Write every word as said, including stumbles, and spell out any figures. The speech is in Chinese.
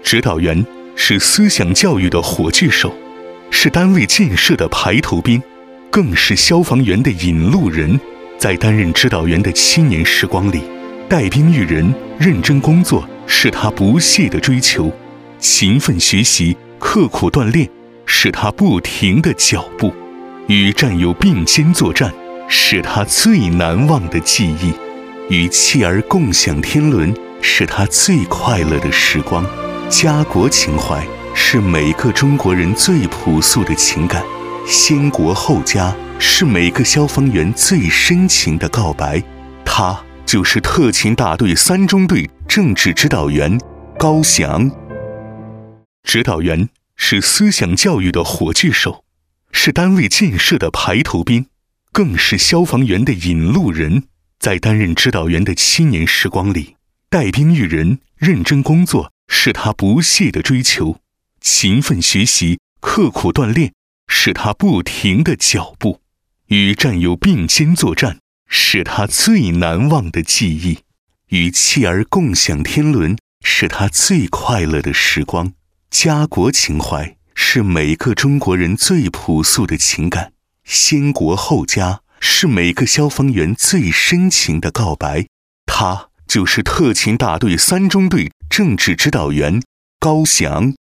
指导员是思想教育的火炬手，是单位建设的排头兵，更是消防员的引路人。在担任指导员的七年时光里，带兵育人，认真工作是他不懈的追求，勤奋学习，刻苦锻炼是他不停的脚步，与战友并肩作战是他最难忘的记忆，与妻儿共享天伦是他最快乐的时光。家国情怀是每个中国人最朴素的情感，先国后家是每个消防员最深情的告白。他就是特勤大队三中队政治指导员高翔。指导员是思想教育的火炬手，是单位建设的排头兵，更是消防员的引路人。在担任指导员的七年时光里，带兵育人，认真工作是他不懈的追求，勤奋学习，刻苦锻炼是他不停的脚步，与战友并肩作战是他最难忘的记忆，与妻儿共享天伦是他最快乐的时光。家国情怀是每个中国人最朴素的情感，先国后家是每个消防员最深情的告白。他就是特勤大队三中队政治指导员高翔。